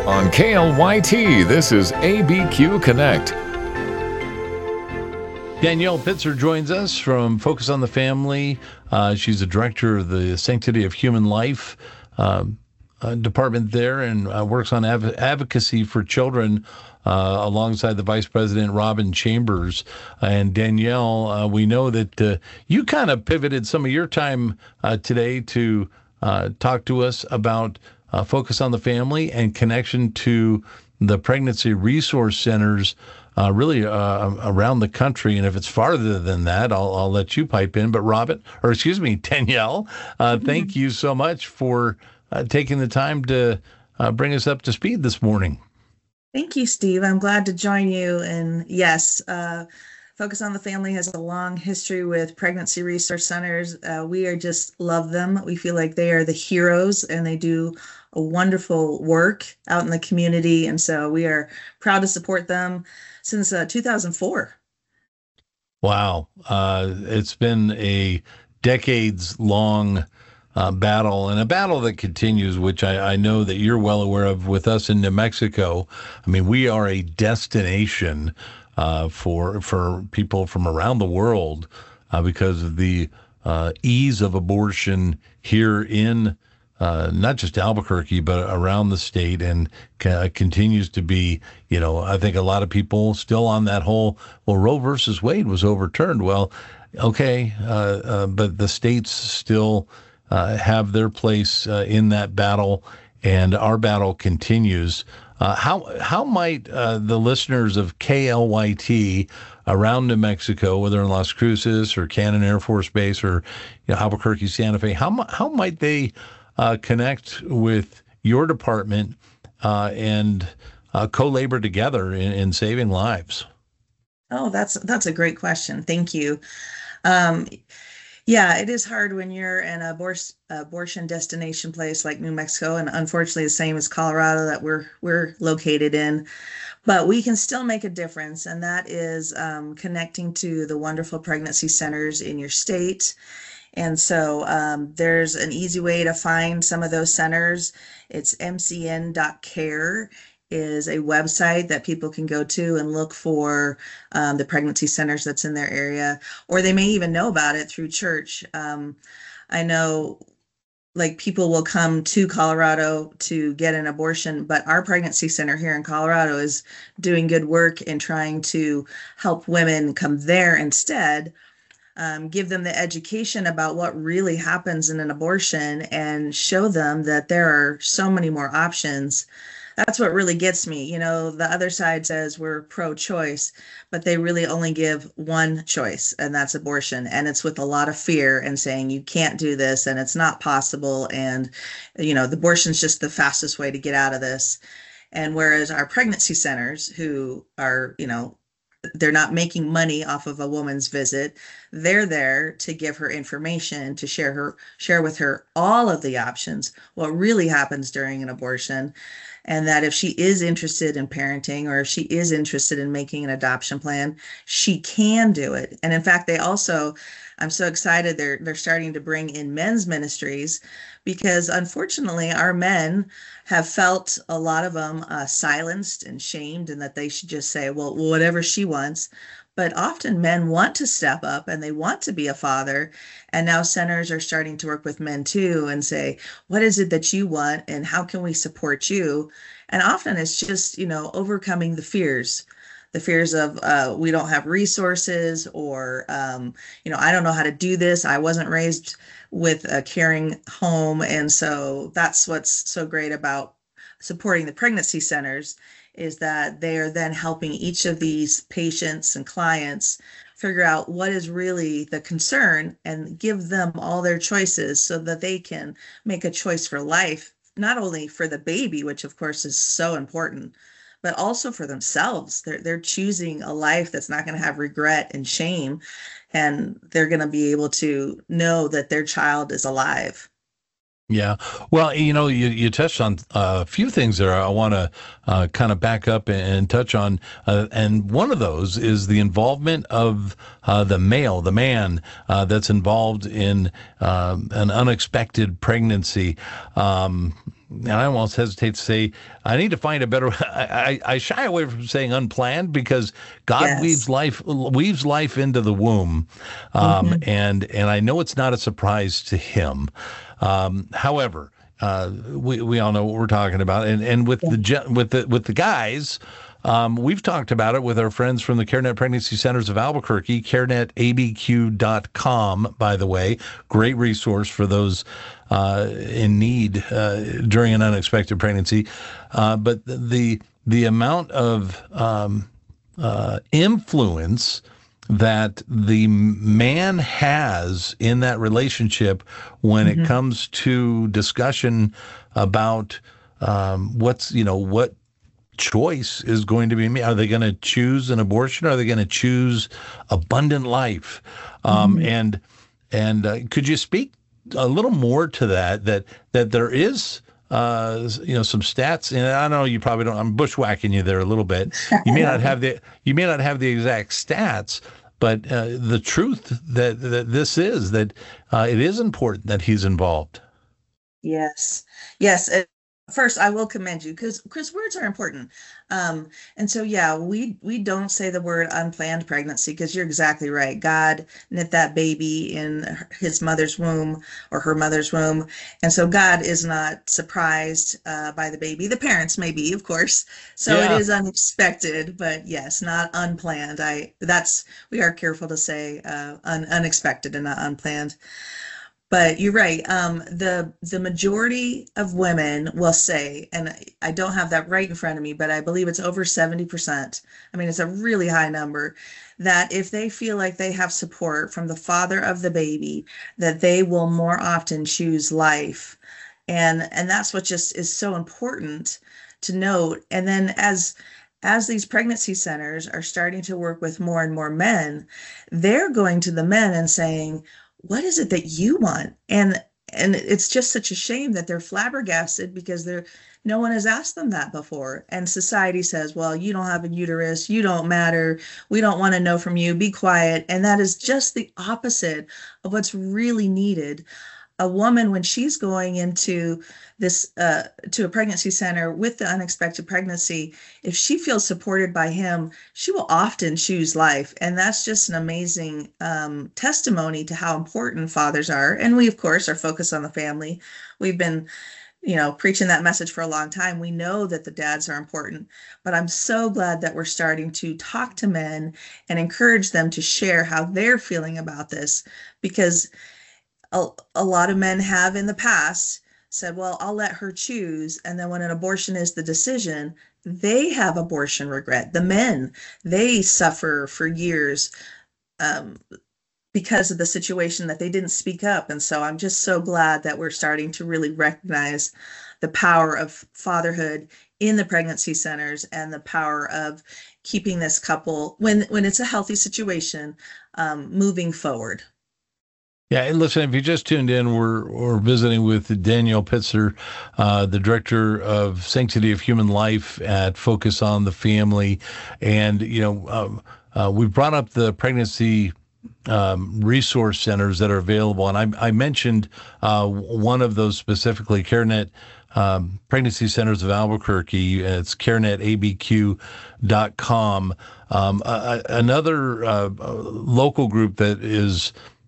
On KLYT, this is ABQ Connect. Danielle Pitzer joins us from Focus on the Family. She's the director of the Sanctity of Human Life department there, and works on advocacy for children alongside the Vice President, Robin Chambers. And Danielle, we know that you kind of pivoted some of your time today to talk to us about Focus on the Family and connection to the pregnancy resource centers really around the country. And if it's farther than that, I'll let you pipe in. But Danielle, thank you so much for taking the time to bring us up to speed this morning. Thank you, Steve. I'm glad to join you. And yes, Focus on the Family has a long history with pregnancy resource centers. We just love them. We feel like they are the heroes and they do a wonderful work out in the community. And so we are proud to support them since 2004. Wow. It's been a decades-long battle, and a battle that continues, which I know that you're well aware of with us in New Mexico. I mean, we are a destination for people from around the world because of the ease of abortion here in not just Albuquerque, but around the state, and continues to be, I think a lot of people still on that whole, well, Roe versus Wade was overturned. Well, okay, but the states still have their place in that battle, and our battle continues. How might the listeners of KLYT around New Mexico, whether in Las Cruces or Cannon Air Force Base or Albuquerque, Santa Fe, how might they connect with your department and co-labor together in saving lives? Oh, that's a great question. Thank you. Yeah, it is hard when you're in an abortion destination place like New Mexico, and unfortunately the same as Colorado that we're located in. But we can still make a difference, and that is connecting to the wonderful pregnancy centers in your state. And so there's an easy way to find some of those centers. It's mcn.care is a website that people can go to and look for the pregnancy centers that's in their area, or they may even know about it through church. I know like people will come to Colorado to get an abortion, but our pregnancy center here in Colorado is doing good work in trying to help women come there instead. Give them the education about what really happens in an abortion and show them that there are so many more options. That's what really gets me. The other side says we're pro-choice, but they really only give one choice, and that's abortion. And it's with a lot of fear and saying you can't do this and it's not possible. And, the abortion is just the fastest way to get out of this. And whereas our pregnancy centers who are, they're not making money off of a woman's visit. They're there to give her information, to share with her all of the options, what really happens during an abortion, and that if she is interested in parenting or if she is interested in making an adoption plan, she can do it. And in fact, I'm so excited they're starting to bring in men's ministries, because unfortunately our men have felt, a lot of them, silenced and shamed, and that they should just say, well, whatever she wants. But often men want to step up and they want to be a father. And now centers are starting to work with men too and say, what is it that you want and how can we support you? And often it's just, overcoming the fears of we don't have resources, or, I don't know how to do this. I wasn't raised with a caring home. And so that's what's so great about supporting the pregnancy centers, is that they are then helping each of these patients and clients figure out what is really the concern and give them all their choices so that they can make a choice for life, not only for the baby, which of course is so important, but also for themselves. They're choosing a life that's not going to have regret and shame, and they're going to be able to know that their child is alive. Yeah. Well, you touched on a few things there I want to kind of back up and touch on. And one of those is the involvement of the man that's involved in an unexpected pregnancy. and I almost hesitate to say, I need to find a better. I shy away from saying unplanned because God weaves life into the womb, and I know it's not a surprise to Him. However, we all know what we're talking about, and with the guys. We've talked about it with our friends from the CareNet Pregnancy Centers of Albuquerque, carenetabq.com, by the way. Great resource for those in need during an unexpected pregnancy. But the amount of influence that the man has in that relationship when it comes to discussion about what choice is going to be made. Are they going to choose an abortion? Or are they going to choose abundant life? And could you speak a little more to that there is some stats, and I know you probably don't. I'm bushwhacking you there a little bit. You may not have the exact stats, but the truth that this is that it is important that he's involved. Yes. First, I will commend you because words are important. And so, we don't say the word unplanned pregnancy because you're exactly right. God knit that baby in his mother's womb or her mother's womb. And so God is not surprised by the baby. The parents may be, of course. So It is unexpected, but yes, not unplanned. We are careful to say unexpected and not unplanned. But you're right. The majority of women will say, and I don't have that right in front of me, but I believe it's over 70%. I mean, it's a really high number, that if they feel like they have support from the father of the baby, that they will more often choose life. And that's what just is so important to note. And then as these pregnancy centers are starting to work with more and more men, they're going to the men and saying, what is it that you want? And it's just such a shame that they're flabbergasted because no one has asked them that before. And society says, well, you don't have a uterus, you don't matter, we don't want to know from you, be quiet. And that is just the opposite of what's really needed. A woman, when she's going into this to a pregnancy center with the unexpected pregnancy, if she feels supported by him, she will often choose life. And that's just an amazing testimony to how important fathers are. And we, of course, are focused on the family. We've been preaching that message for a long time. We know that the dads are important, but I'm so glad that we're starting to talk to men and encourage them to share how they're feeling about this, because a lot of men have in the past said, well, I'll let her choose. And then when an abortion is the decision, they have abortion regret. The men, they suffer for years because of the situation that they didn't speak up. And so I'm just so glad that we're starting to really recognize the power of fatherhood in the pregnancy centers and the power of keeping this couple, when it's a healthy situation, moving forward. Yeah, and listen, if you just tuned in, we're visiting with Danielle Pitzer, the director of Sanctity of Human Life at Focus on the Family. And, we brought up the pregnancy resource centers that are available. And I mentioned one of those specifically, CareNet Pregnancy Centers of Albuquerque. It's carenetabq.com. Another local group that is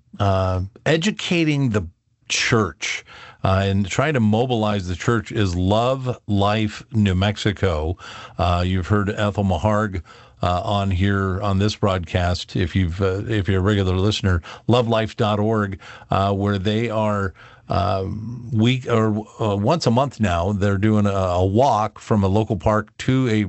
educating the church and trying to mobilize the church is Love Life New Mexico. You've heard Ethel Maharg on here on this broadcast. If you're a regular listener, lovelife.org, where they are once a month now, they're doing a walk from a local park to a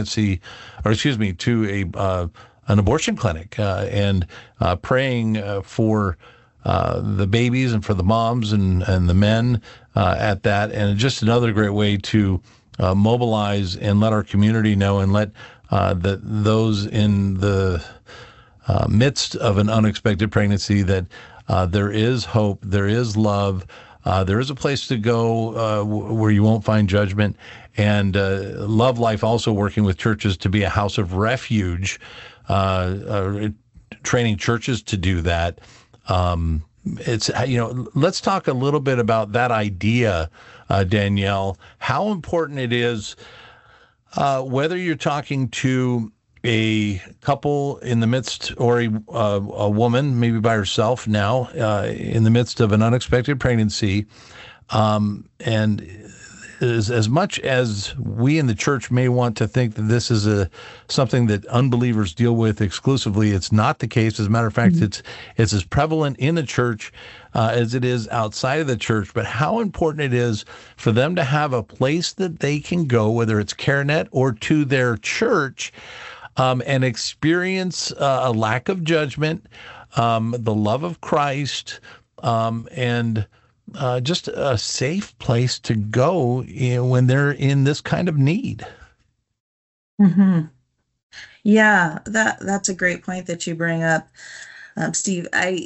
an abortion clinic, and praying for the babies and for the moms and the men at that. And just another great way to mobilize and let our community know, and let those in the midst of an unexpected pregnancy that there is hope, there is love, there is a place to go where you won't find judgment. And Love Life also working with churches to be a house of refuge, training churches to do that. Let's talk a little bit about that idea Danielle, how important it is, whether you're talking to a couple in the midst, or a woman maybe by herself now, in the midst of an unexpected pregnancy, and as much as we in the church may want to think that this is something that unbelievers deal with exclusively, it's not the case. As a matter of fact, it's as prevalent in the church as it is outside of the church. But how important it is for them to have a place that they can go, whether it's CareNet or to their church, and experience a lack of judgment, the love of Christ, and just a safe place to go when they're in this kind of need. Mm-hmm. Yeah, that's a great point that you bring up, Steve.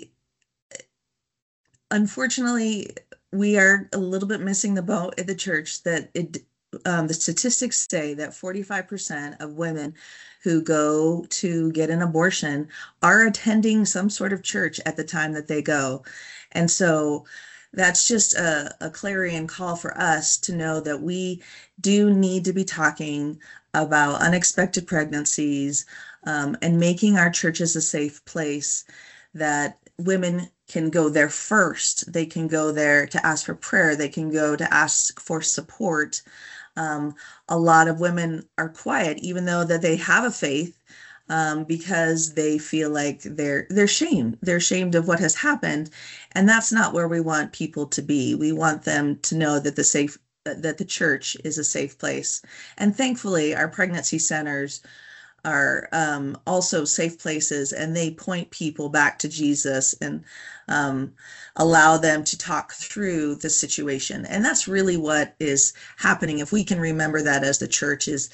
Unfortunately, we are a little bit missing the boat at the church. The statistics say that 45% of women who go to get an abortion are attending some sort of church at the time that they go. And so that's just a clarion call for us to know that we do need to be talking about unexpected pregnancies, and making our churches a safe place that women can go there first. They can go there to ask for prayer. They can go to ask for support. A lot of women are quiet, even though that they have a faith, because they feel like they're shamed. They're shamed of what has happened, and that's not where we want people to be. We want them to know that the church is a safe place. And thankfully, our pregnancy centers are also safe places, and they point people back to Jesus and allow them to talk through the situation. And that's really what is happening. If we can remember that as the church is,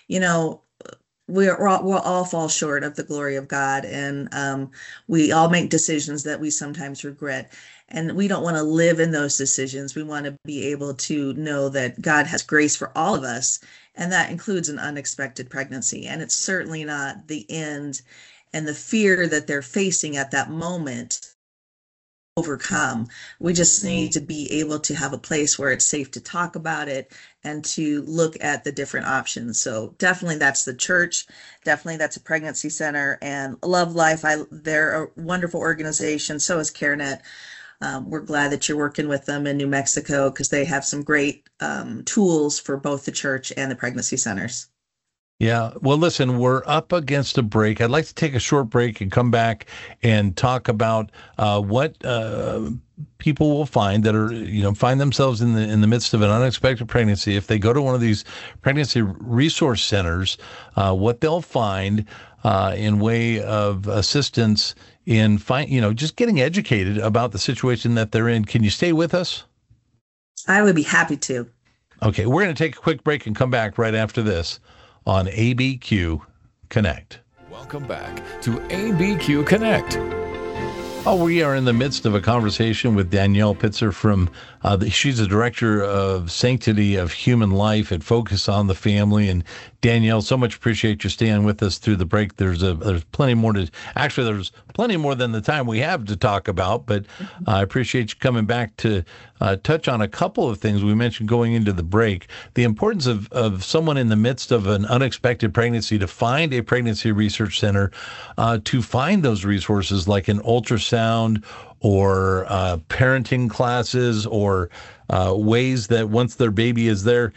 we'll all fall short of the glory of God, and we all make decisions that we sometimes regret. And we don't want to live in those decisions. We want to be able to know that God has grace for all of us, and that includes an unexpected pregnancy. And it's certainly not the end, and the fear that they're facing at that moment overcome. We just need to be able to have a place where it's safe to talk about it and to look at the different options. So definitely that's the church. Definitely that's a pregnancy center. And Love Life, they're a wonderful organization. So is CareNet. We're glad that you're working with them in New Mexico, because they have some great tools for both the church and the pregnancy centers. Yeah. Well, listen, we're up against a break. I'd like to take a short break and come back and talk about what people will find that are, find themselves in the midst of an unexpected pregnancy. If they go to one of these pregnancy resource centers, what they'll find in way of assistance in just getting educated about the situation that they're in. Can you stay with us? I would be happy to. Okay, we're going to take a quick break and come back right after this on ABQ Connect. Welcome back to ABQ Connect. Oh, we are in the midst of a conversation with Danielle Pitzer from, she's the director of Sanctity of Human Life at Focus on the Family. And Danielle, so much appreciate you staying with us through the break. There's plenty more there's plenty more than the time we have to talk about, but I appreciate you coming back to touch on a couple of things we mentioned going into the break. The importance of someone in the midst of an unexpected pregnancy to find a pregnancy research center, to find those resources like an ultrasound or parenting classes, or ways that once their baby is there,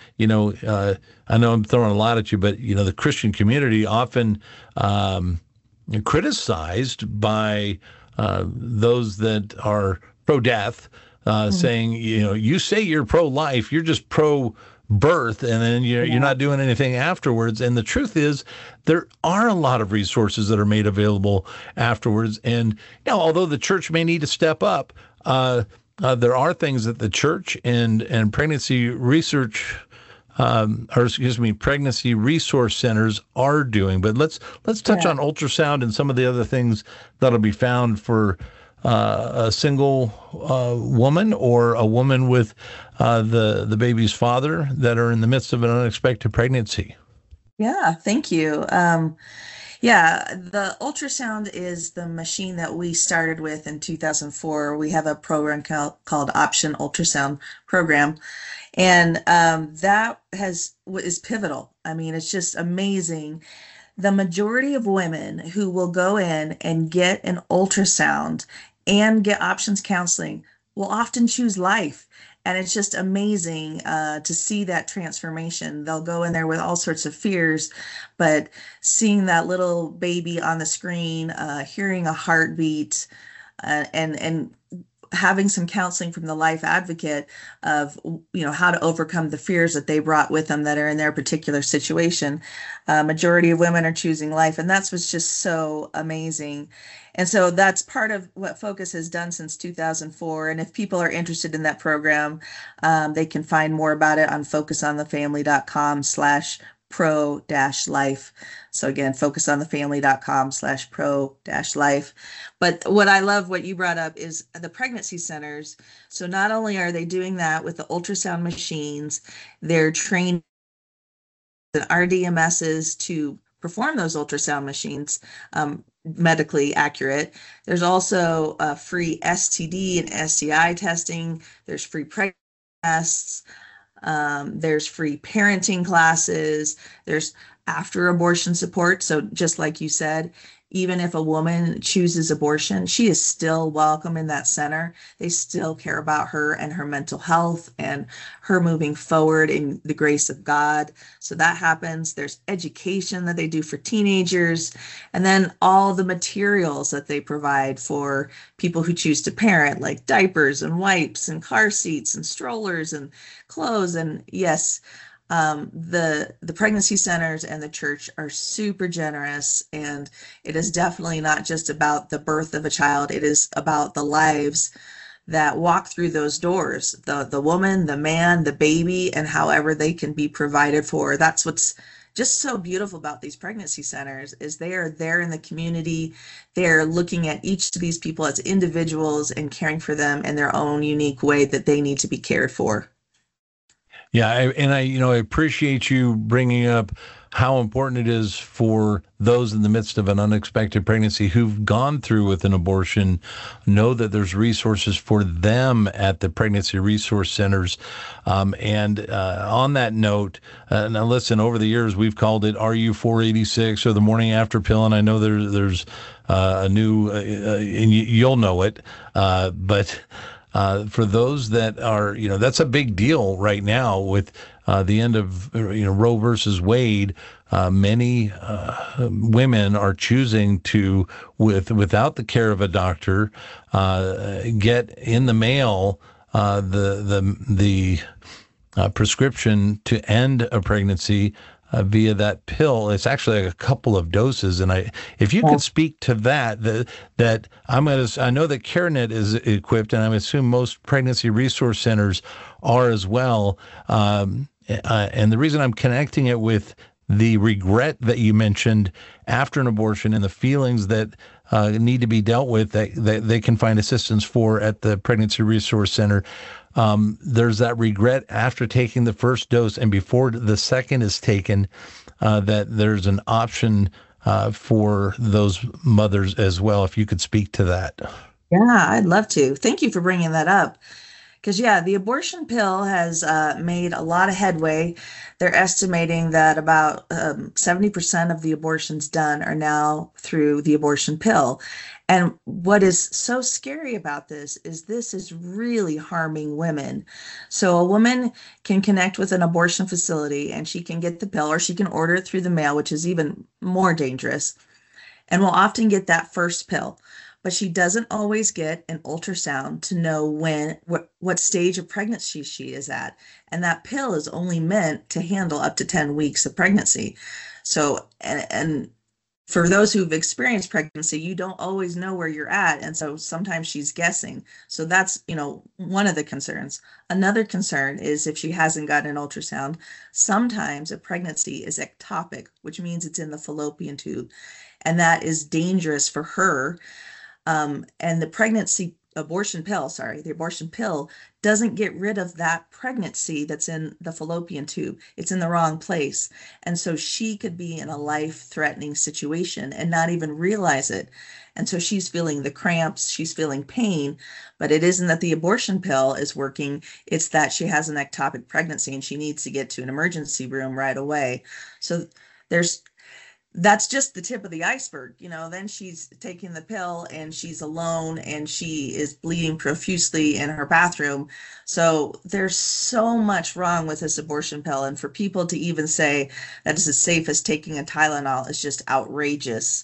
I know I'm throwing a lot at you, but the Christian community often criticized by those that are pro-death, saying, you say you're pro-life, you're just pro-birth, and then you're not doing anything afterwards. And the truth is, there are a lot of resources that are made available afterwards. And although the church may need to step up, there are things that the church and pregnancy research, pregnancy resource centers are doing. But let's touch on ultrasound and some of the other things that'll be found for a single woman or a woman with the baby's father that are in the midst of an unexpected pregnancy. Yeah, thank you. The ultrasound is the machine that we started with in 2004. We have a program called Option Ultrasound Program. And that is pivotal. I mean, it's just amazing. The majority of women who will go in and get an ultrasound and get options counseling will often choose life. And it's just amazing to see that transformation. They'll go in there with all sorts of fears, but seeing that little baby on the screen, hearing a heartbeat, and having some counseling from the life advocate of how to overcome the fears that they brought with them that are in their particular situation. Majority of women are choosing life, and that's what's just so amazing. And so that's part of what Focus has done since 2004. And if people are interested in that program, they can find more about it on focusonthefamily.com/pro-life. So again, focusonthefamily.com/pro-life. But what I love, what you brought up, is the pregnancy centers. So not only are they doing that with the ultrasound machines, they're training the RDMSs to perform those ultrasound machines medically accurate. There's also free STD and STI testing. There's free pregnancy tests. There's free parenting classes. There's after abortion support. So just like you said, even if a woman chooses abortion, she is still welcome in that center. They still care about her and her mental health and her moving forward in the grace of God. So that happens. There's education that they do for teenagers, and then all the materials that they provide for people who choose to parent, like diapers and wipes and car seats and strollers and clothes. And yes, the pregnancy centers and the church are super generous, and it is definitely not just about the birth of a child. It is about the lives that walk through those doors, the woman, the man, the baby, and however they can be provided for. That's what's just so beautiful about these pregnancy centers, is they are there in the community. They're looking at each of these people as individuals and caring for them in their own unique way that they need to be cared for. Yeah, I appreciate you bringing up how important it is for those in the midst of an unexpected pregnancy who've gone through with an abortion, know that there's resources for them at the pregnancy resource centers. And on that note, now listen, over the years, we've called it RU486 or the morning after pill. And I know there's a new, and you'll know it, but for those that are, that's a big deal right now with the end of, Roe versus Wade. Many women are choosing to, without the care of a doctor, get in the mail the prescription to end a pregnancy via that pill. It's actually a couple of doses, and if you could speak to that I know that CareNet is equipped, and I assume most pregnancy resource centers are as well. And the reason I'm connecting it with the regret that you mentioned after an abortion and the feelings that need to be dealt with that they can find assistance for at the Pregnancy Resource Center. There's that regret after taking the first dose and before the second is taken, that there's an option for those mothers as well. If you could speak to that. Yeah, I'd love to. Thank you for bringing that up. Because, yeah, the abortion pill has made a lot of headway. They're estimating that about 70% of the abortions done are now through the abortion pill. And what is so scary about this is really harming women. So a woman can connect with an abortion facility and she can get the pill, or she can order it through the mail, which is even more dangerous, and will often get that first pill. But she doesn't always get an ultrasound to know what stage of pregnancy she is at. And that pill is only meant to handle up to 10 weeks of pregnancy. So, and for those who've experienced pregnancy, you don't always know where you're at. And so sometimes she's guessing. So that's, one of the concerns. Another concern is if she hasn't gotten an ultrasound, sometimes a pregnancy is ectopic, which means it's in the fallopian tube. And that is dangerous for her. And the pregnancy abortion pill, doesn't get rid of that pregnancy that's in the fallopian tube. It's in the wrong place. And so she could be in a life-threatening situation and not even realize it. And so she's feeling the cramps, she's feeling pain, but it isn't that the abortion pill is working, it's that she has an ectopic pregnancy and she needs to get to an emergency room right away. So that's just the tip of the iceberg. Then she's taking the pill and she's alone and she is bleeding profusely in her bathroom. So there's so much wrong with this abortion pill. And for people to even say that it's as safe as taking a Tylenol is just outrageous.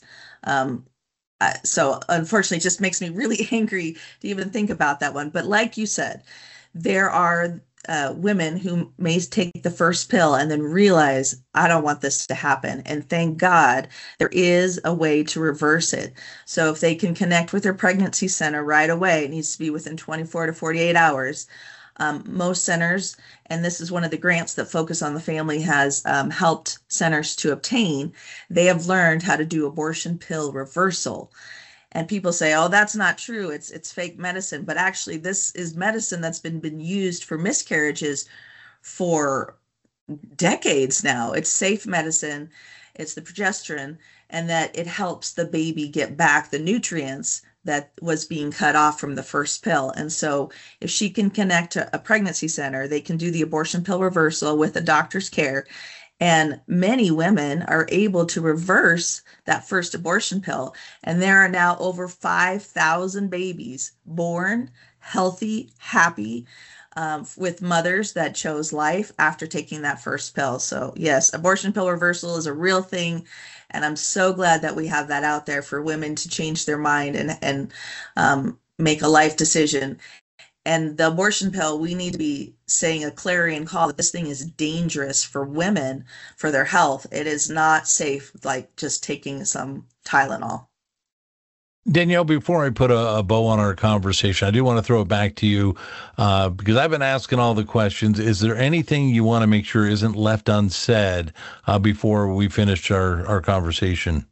So unfortunately, it just makes me really angry to even think about that one. But like you said, there are women who may take the first pill and then realize, I don't want this to happen. And thank God there is a way to reverse it. So if they can connect with their pregnancy center right away, it needs to be within 24 to 48 hours. Most centers, and this is one of the grants that Focus on the Family has helped centers to obtain, they have learned how to do abortion pill reversal. And people say, oh, that's not true. It's fake medicine. But actually, this is medicine that's been used for miscarriages for decades now. It's safe medicine. It's the progesterone, and that it helps the baby get back the nutrients that was being cut off from the first pill. And so if she can connect to a pregnancy center, they can do the abortion pill reversal with a doctor's care. And many women are able to reverse that first abortion pill. And there are now over 5,000 babies born healthy, happy, with mothers that chose life after taking that first pill. So yes, abortion pill reversal is a real thing. And I'm so glad that we have that out there for women to change their mind and make a life decision. And the abortion pill, we need to be saying a clarion call that this thing is dangerous for women, for their health. It is not safe like just taking some Tylenol. Danielle, before I put a bow on our conversation, I do want to throw it back to you because I've been asking all the questions. Is there anything you want to make sure isn't left unsaid before we finish our conversation?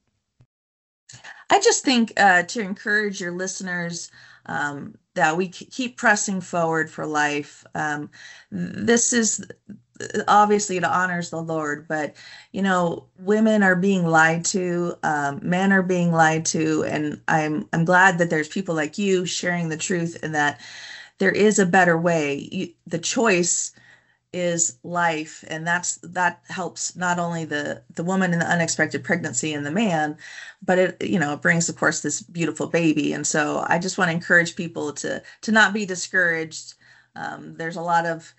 I just think to encourage your listeners that we keep pressing forward for life. This is obviously it honors the Lord, but women are being lied to, men are being lied to, and I'm glad that there's people like you sharing the truth and that there is a better way. The choice is life, and that helps not only the woman in the unexpected pregnancy and the man, but it brings, of course, this beautiful baby. And so I just want to encourage people to not be discouraged. There's a lot of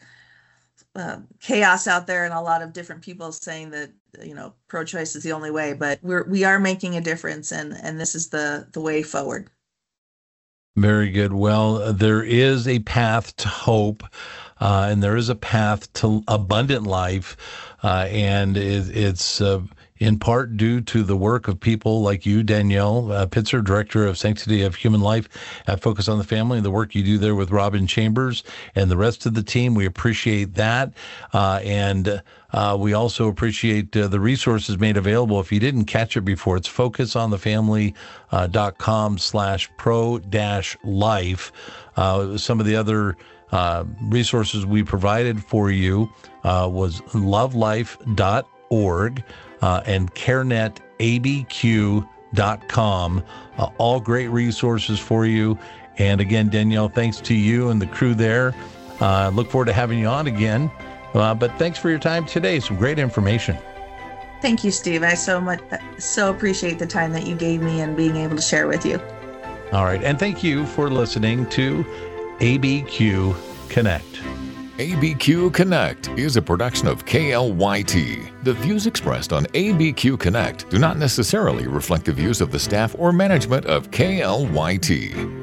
chaos out there and a lot of different people saying that pro-choice is the only way, but we are making a difference, and this is the way forward. Very good. Well, there is a path to hope, and there is a path to abundant life, and it's in part due to the work of people like you, Danielle Pitzer, Director of Sanctity of Human Life at Focus on the Family, and the work you do there with Robin Chambers and the rest of the team. We appreciate that. And we also appreciate the resources made available. If you didn't catch it before, it's focusonthefamily.com/pro-life. Some of the other resources we provided for you was lovelife.org. And CareNetABQ.com. All great resources for you. And again, Danielle, thanks to you and the crew there. Look forward to having you on again. But thanks for your time today. Some great information. Thank you, Steve. I so appreciate the time that you gave me and being able to share with you. All right. And thank you for listening to ABQ Connect. ABQ Connect is a production of KLYT. The views expressed on ABQ Connect do not necessarily reflect the views of the staff or management of KLYT.